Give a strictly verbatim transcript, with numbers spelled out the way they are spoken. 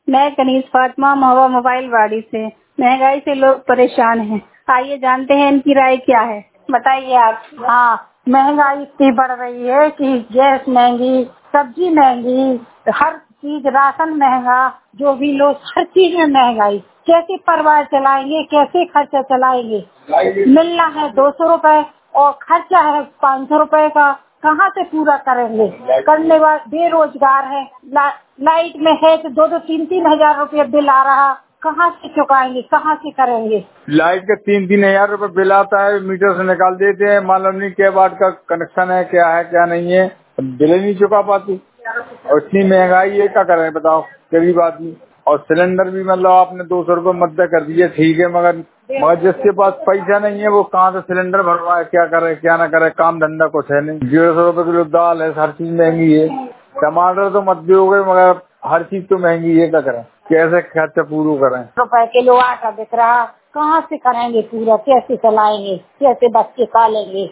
मैं कनीज फातिमा महुआ मोबाइल वाड़ी से। महंगाई से लोग परेशान हैं। आइए जानते हैं इनकी राय क्या है। बताइए आप। हाँ, महंगाई इतनी बढ़ रही है कि गैस महंगी, सब्जी महंगी, हर चीज, राशन महंगा, जो भी लोग, हर चीज में महंगाई। कैसे परिवार चलाएंगे, कैसे खर्चा चलाएंगे। मिलना है दो सौ रुपए और खर्चा है पाँच सौ रुपए का, कहाँ से पूरा करेंगे। करने वाले बेरोजगार है, ला, लाइट में है तो दो दो तीन तीन हजार रुपये बिल आ रहा, कहाँ से चुकाएंगे, कहाँ से करेंगे। लाइट का तीन तीन हजार रूपये बिल आता है, मीटर से निकाल देते हैं, मालूम नहीं क्या वाट का कनेक्शन है, क्या है क्या नहीं है, बिल ही नहीं चुका पाती। और इतनी महंगाई है, क्या करें बताओ गरीब आदमी। और सिलेंडर भी मतलब आपने दो सौ रूपये मध्य कर दिए, ठीक है, मगर मगर जिसके पास पैसा नहीं है वो कहाँ से सिलेंडर भरवाए, क्या करे क्या ना करे, काम धंधा कुछ है नहीं। डेढ़ सौ रूपये किलो दाल है, हर चीज महंगी है। टमाटर तो मत भी हो गए, मगर हर चीज तो महंगी है, क्या करें, कैसे खर्चा पूरा करें। रुपए किलो आटा बिक रहा, कहाँ से करेंगे पूरा, कैसे चलाएंगे, कैसे बच्चे पालेंगे।